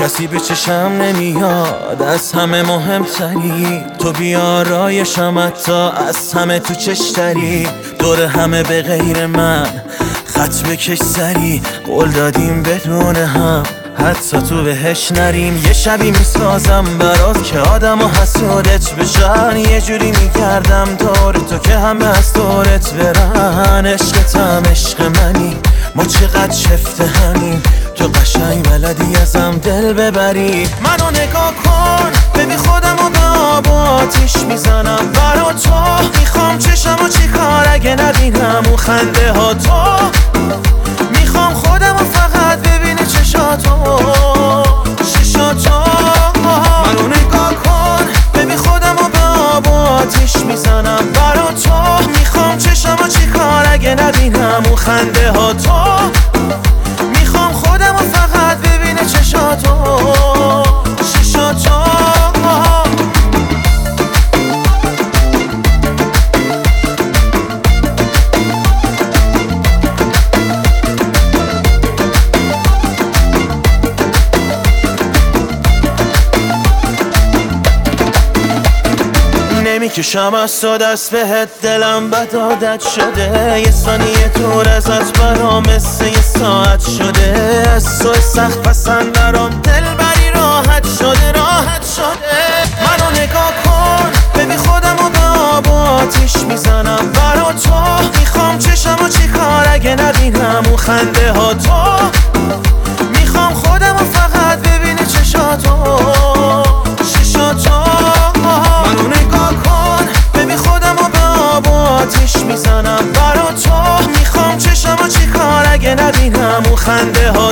کسی به چشم نمیاد، از همه مهمتری تو، بیارایشم حتی از همه تو چشتری. دور همه به غیر من خط بکش سری، قول دادیم بدون هم حتی تو بهش نریم. یه شبی میسازم برات که آدم و حسودت بشن، یه جوری میگردم دور تو که همه از دورت برن. عشقتم عشق منی، ما چقدر شفته همین، تو قشنگ بلدی ازم دل ببری. منو نگاه کن ببین خودم و به آب و آتیش میزنم برا تو. میخوام چشمو چی کار اگه نبینم اون خنده ها تو. میخوام خودم و فقط ببینه چشاتو چشاتو. منو نگاه کن ببین خودم و به آب و آتیش میزنم برا تو. میخوام چشمو چی کار اگه نبینم اون خنده ها تو. میخوام خودم و فقط ببینه چشاتو چشاتو. نمیکشم از تو دست بهت، دلم بد عادت شده. یه ثانیه دور ازت برام مثل یه ساعت شده. از تو سخت پسندرم دل بری راحت شده راحت شده. منو نگاه کن ببین خودم و به آب و آتیش میزنم برا تو. میخوام چشمو چی کار اگه نبینم اون خنده ها تو. میخوام خودم و فقط ببینه چشاتو چشاتو. منو نگاه کن ببین خودم و به آب و آتیش میزنم برا تو. میخوام چشمو چی کار اگه نبینم اون خنده ها